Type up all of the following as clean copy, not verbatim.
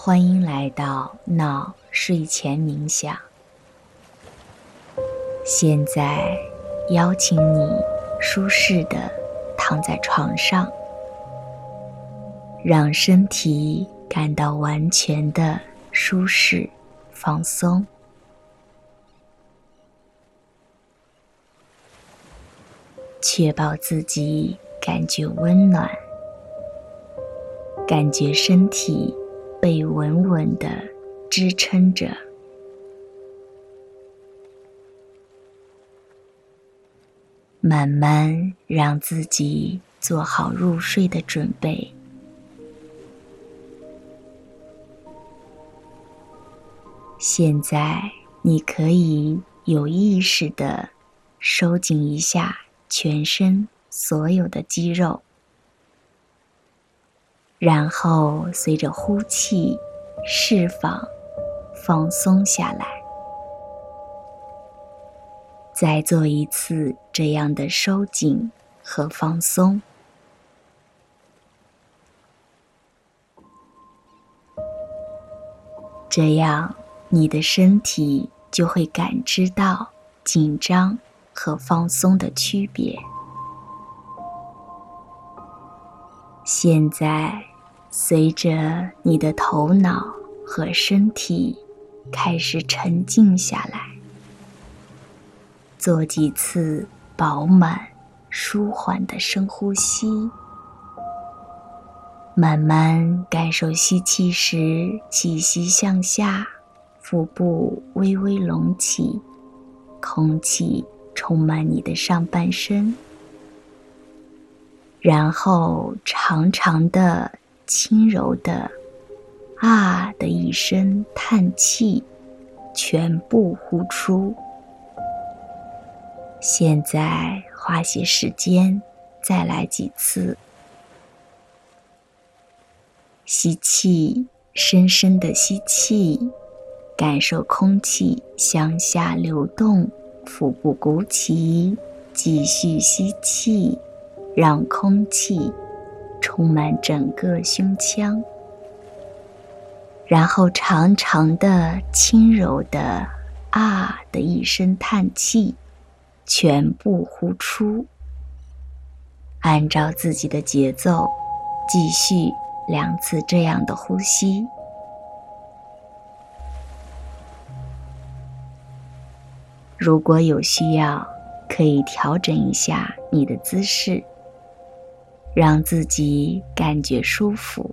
欢迎来到脑睡前冥想。现在邀请你舒适地躺在床上，让身体感到完全的舒适放松。确保自己感觉温暖，感觉身体被稳稳地支撑着。慢慢让自己做好入睡的准备。现在你可以有意识地收紧一下全身所有的肌肉，然后随着呼气释放，放松下来。再做一次这样的收紧和放松。这样你的身体就会感知到紧张和放松的区别。现在随着你的头脑和身体开始沉静下来，做几次饱满舒缓的深呼吸，慢慢感受吸气时气息向下，腹部微微隆起，空气充满你的上半身，然后长长的轻柔的啊的一声叹气，全部呼出。现在花些时间再来几次。吸气，深深的吸气，感受空气向下流动，腹部鼓起，继续吸气，让空气充满整个胸腔，然后长长的轻柔的啊的一声叹气，全部呼出。按照自己的节奏继续2次这样的呼吸。如果有需要，可以调整一下你的姿势，让自己感觉舒服。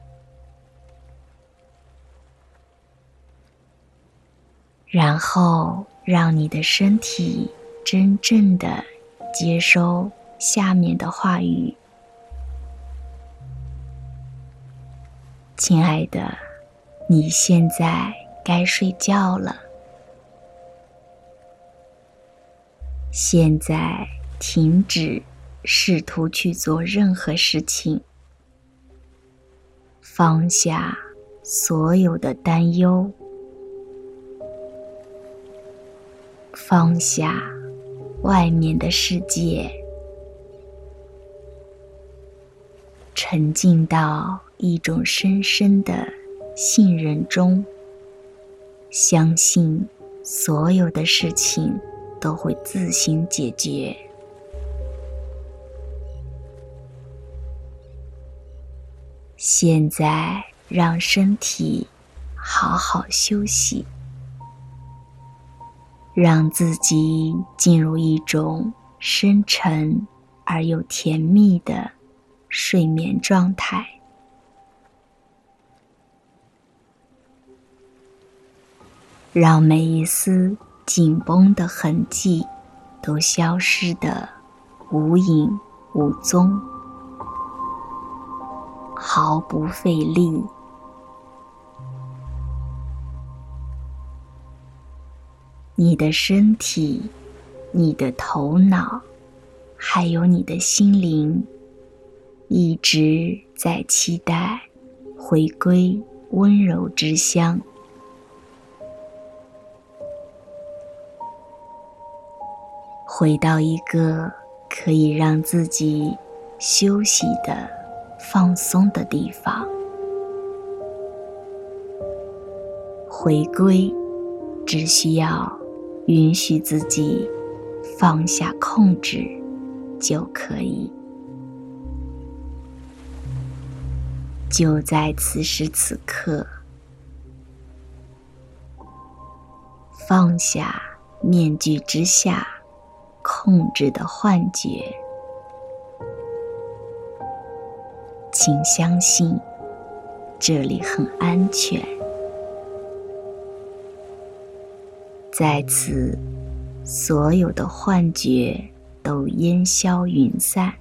然后让你的身体真正的接收下面的话语。亲爱的，你现在该睡觉了。现在停止试图去做任何事情，放下所有的担忧，放下外面的世界，沉浸到一种深深的信任中，相信所有的事情都会自行解决。现在让身体好好休息，让自己进入一种深沉而又甜蜜的睡眠状态。让每一丝紧绷的痕迹都消失得无影无踪，毫不费力。你的身体，你的头脑，还有你的心灵，一直在期待回归温柔之乡。回到一个可以让自己休息的、放松的地方。 回归只需要允许自己放下控制就可以。就在此时此刻，放下面具之下控制的幻觉，请相信这里很安全。在此，所有的幻觉都烟消云散，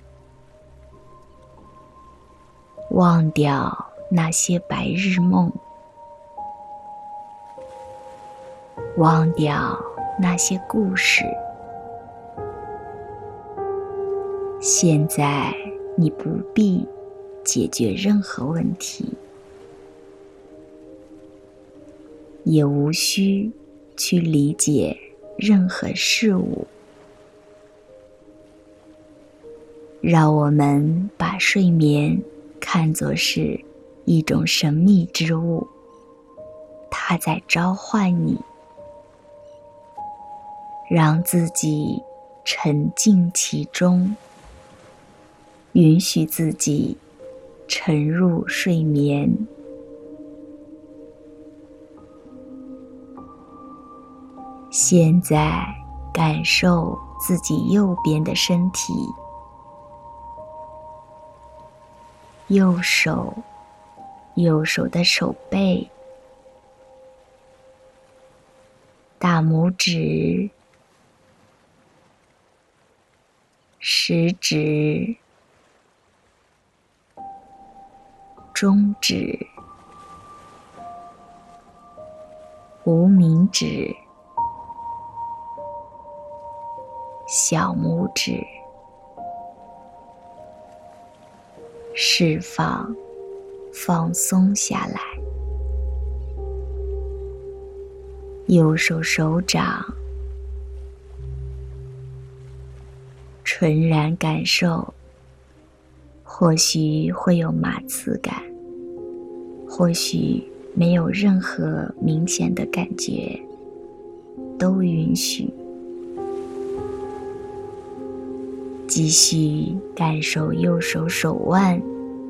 忘掉那些白日梦，忘掉那些故事。现在你不必解决任何问题，也无需去理解任何事物。让我们把睡眠看作是一种神秘之物，它在召唤你，让自己沉浸其中，允许自己沉入睡眠。现在感受自己右边的身体，右手的手背，大拇指、食指、中指、无名指、小拇指，释放，放松下来。右手手掌，纯然感受，或许会有麻刺感，或许没有任何明显的感觉，都允许。继续感受右手手腕、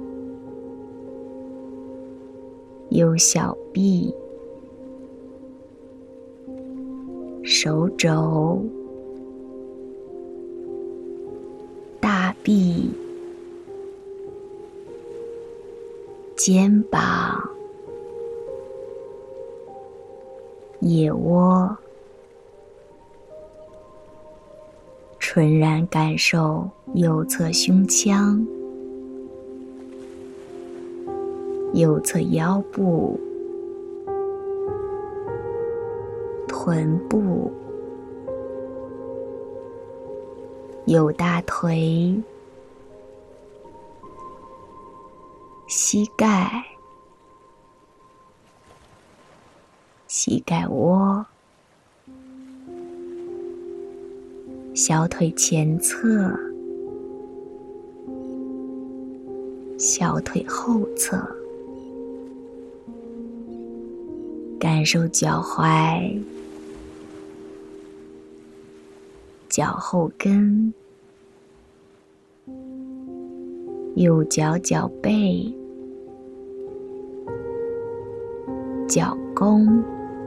右小臂、手肘、大臂、肩膀、腋窝，纯然感受右侧胸腔、右侧腰部、臀部、右大腿、膝盖、膝盖窝、小腿前侧、小腿后侧，感受脚踝、脚后跟、右脚脚背、脚弓、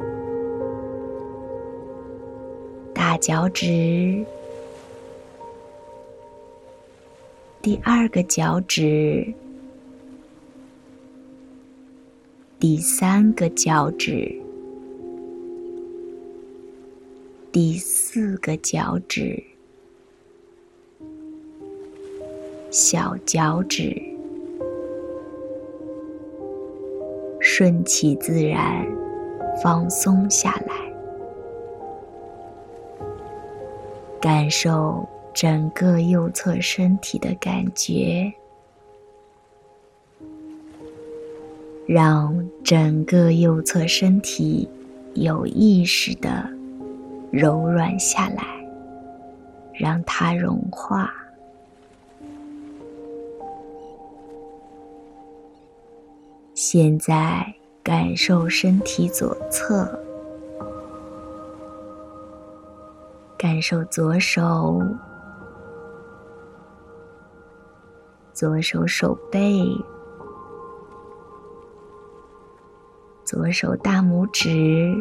大脚趾、第二个脚趾、第三个脚趾、第四个脚趾、小脚趾，顺其自然，放松下来，感受整个右侧身体的感觉，让整个右侧身体有意识地柔软下来，让它融化。现在感受身体左侧，感受左手手背，左手大拇指、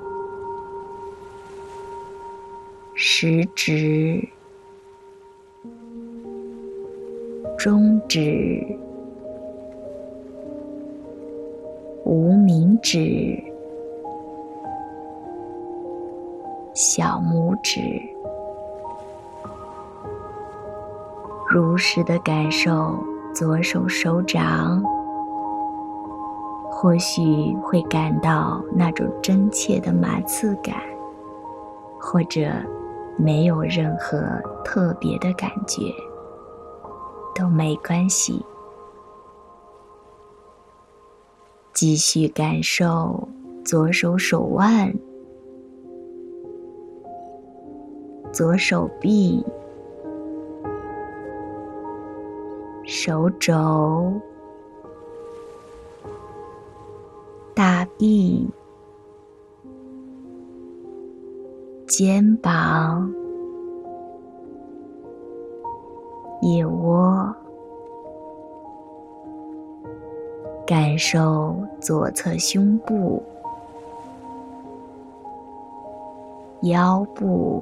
食指、中指、无名指、小拇指，如实地感受左手手掌，或许会感到那种真切的麻刺感，或者没有任何特别的感觉，都没关系。继续感受左手手腕、左手臂、手肘、大臂、肩膀、腋窝，感受左侧胸部、腰部、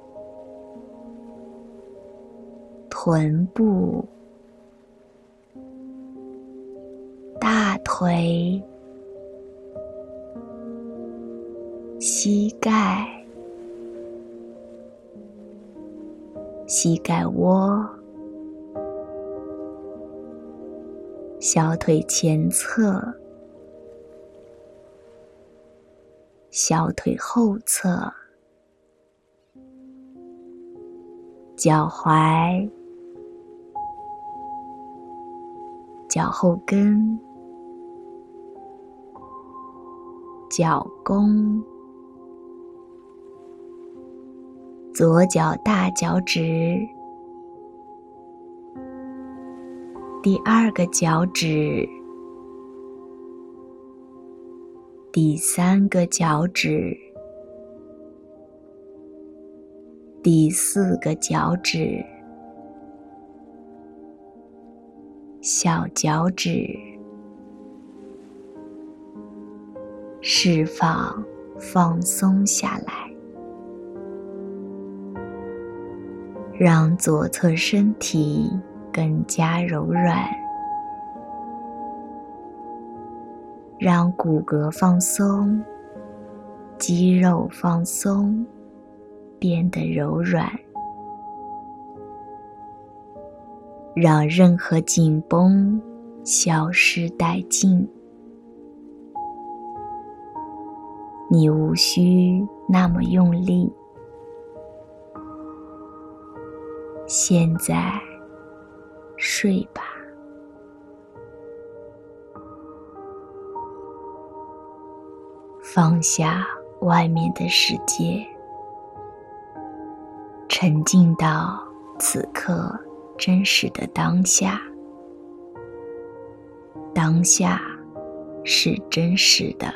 臀部、大腿、膝盖、膝盖窝、小腿前侧、小腿后侧、脚踝、脚后跟、脚弓、左脚大脚趾、第二个脚趾、第三个脚趾、第四个脚趾、小脚趾，释放，放松下来，让左侧身体更加柔软，让骨骼放松，肌肉放松，变得柔软，让任何紧绷消失殆尽。你无需那么用力，现在睡吧。放下外面的世界，沉浸到此刻真实的当下。当下是真实的。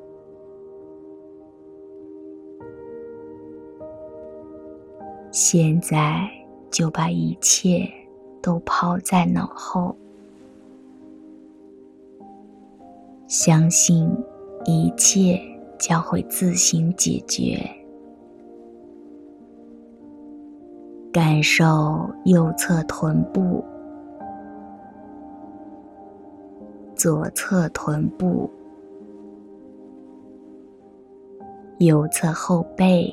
现在就把一切都抛在脑后，相信一切将会自行解决。感受右侧臀部、左侧臀部、右侧后背、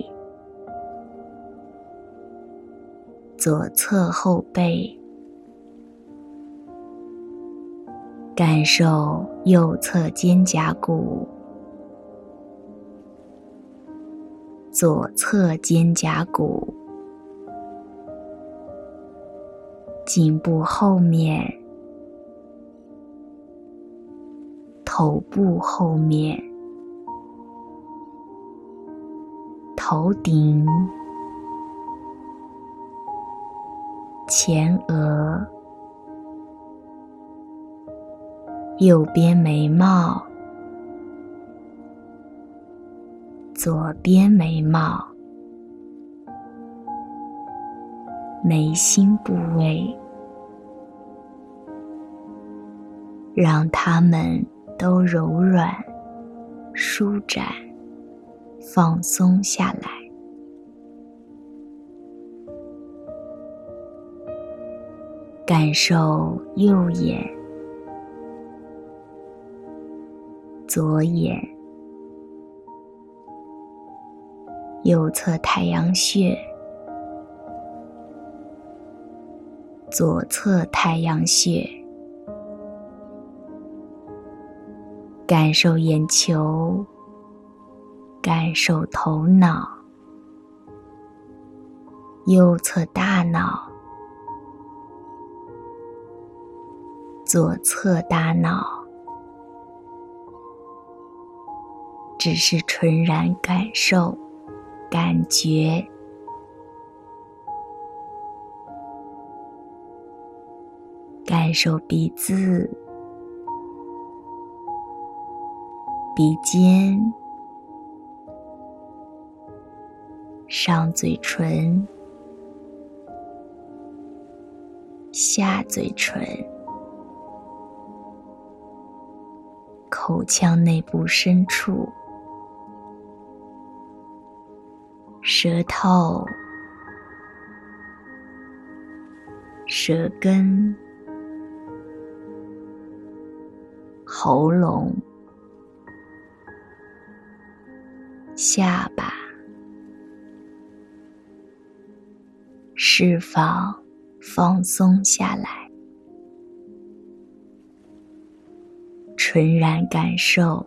左侧后背，感受右侧肩胛骨、左侧肩胛骨、颈部后面、头部后面、头顶、前额、右边眉毛、 左边眉毛、眉心部位，让它们都柔软、舒展、放松下来。感受右眼、左眼、右侧太阳穴、左侧太阳穴，感受眼球，感受头脑，右侧大脑，左侧大脑，只是纯然感受、感觉。感受鼻子、鼻尖、上嘴唇、下嘴唇、口腔内部深处、舌头、舌根、喉咙、下巴，释放、放松下来，纯然感受，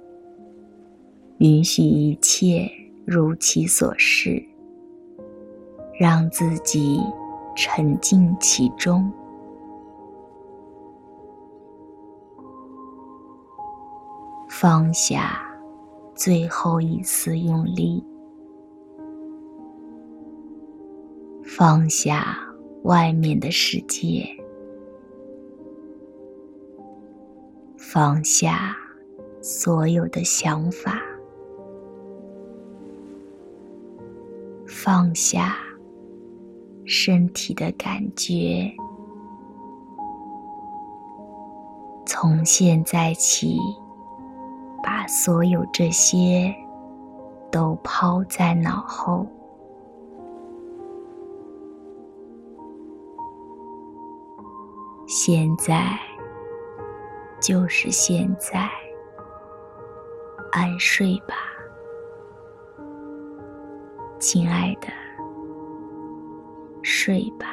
允许一切如其所是，让自己沉浸其中。放下最后一丝用力，放下外面的世界，放下所有的想法，放下身体的感觉。从现在起，把所有这些都抛在脑后。现在就是现在，安睡吧，亲爱的，睡吧。